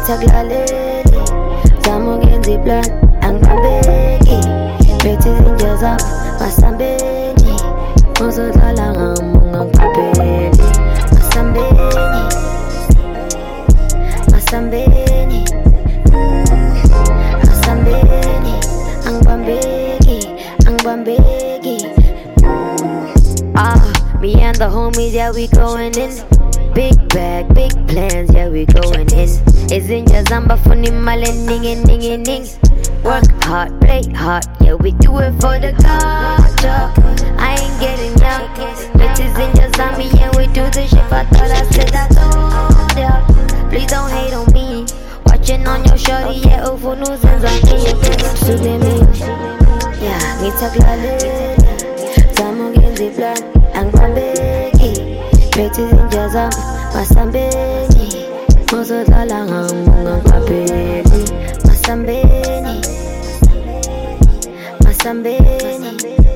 ngithakulaleli zama ukenza iplan angibambeki bethe izinja zami masambeni uzodlala ngami ungangiphapheli masambeni angibambeki me and the homies, yeah, we going in. Big bag, big plans, yeah, we going in. Izinja zamba funny male ning. Work hard, play hard, yeah, we do it for the culture. I ain't getting young, bitches in your zombie, yeah, we do the shit. I thought I said I told ya. Please don't hate on me. Watching on your shorty, yeah, for news and zombie, yeah, Subemi, yeah, ngithakulaleli zama ukenza iplan angibambeki bethe izinja zami masambeni uzodlala ngami ungangiphapheli masambeni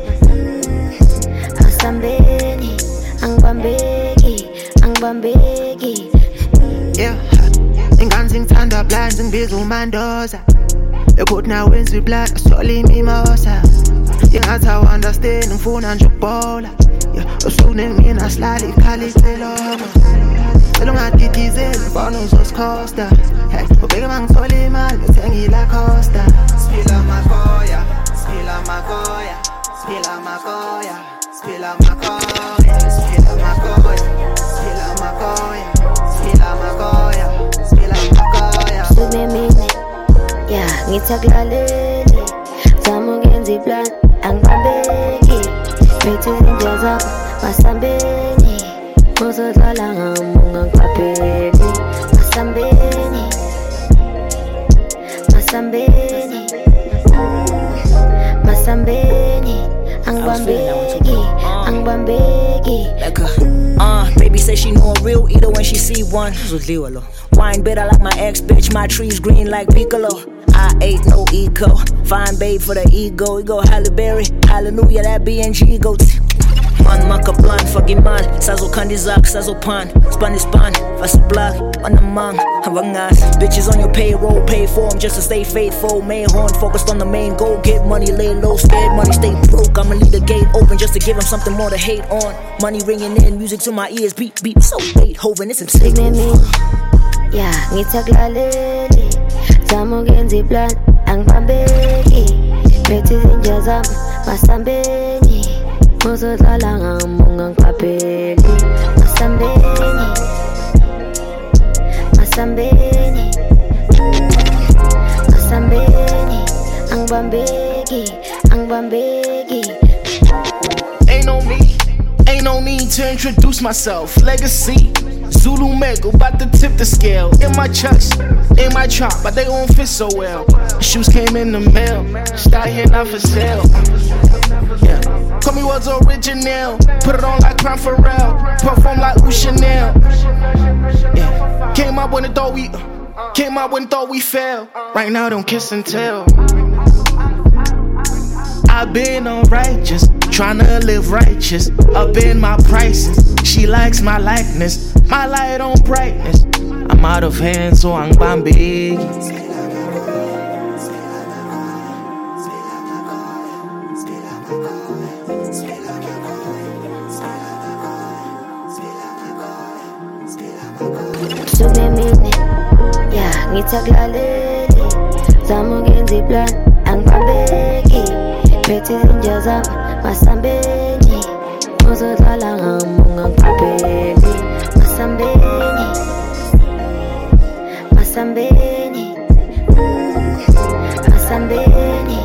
angibambeki yeah ingane zingithanda blind zingibiza umandoza ekhoti nawenza iblood asola imimosa ingathi awu-understand ngifuna nje ukubhola usukunemina asilala ikhala iceloma cela ungadidizeli mfana uzosikhosta ubeke mangithola imali bethenga ilacosta Siphila makoya Subemini, yeah, ngithakulaleli zama ukenza iplan angibambeki bethe izinja zami masambeni uzodlala ngami ungangiphapheli masambeni angibambeki baby say she know a real eater when she see one. Wine bitter like my ex bitch, my trees green like Piccolo. I ain't no eco, fine babe for the ego. Go Halle Berry, hallelujah, that BNG go. Man makaplan, fucking man. Sazo kandizak, sazo pan. Spanish pan, fast block, on the man. Havangas, bitches on your payroll, pay for them just to stay faithful. Main horn, focused on the main goal. Get money, lay low, scared money, stay broke. I'ma leave the gate open just to give them something more to hate on. Money ringing in, music to my ears, beat, so Beethoven, it's insane. Yeah, ngithakulaleli zama ukenza iplan angibambeki bethe izinja zami masambeni uzodlala ngami ungangiphapheli masambeni angibambeki Ain't no need to introduce myself. Legacy, Zulu Mego, about to tip the scale. In my chucks, in my trap, but they don't fit so well. Shoes came in the mail, start here not for sale. Yeah, call me was original. Put it on like Prime Pharrell, perform like Chanel. Yeah, came up when it thought we fell. Right now don't kiss and tell. I've been unrighteous, tryna live righteous. Up in my prices, she likes my likeness, my light on brightness. I'm out of hand, so I'm bambig. Subemini, yeah, ngithakulaleli zama ukenza iplan angibambeki bethe izinja zami masambeni uzodlala ngami ungangiphapheli masambeni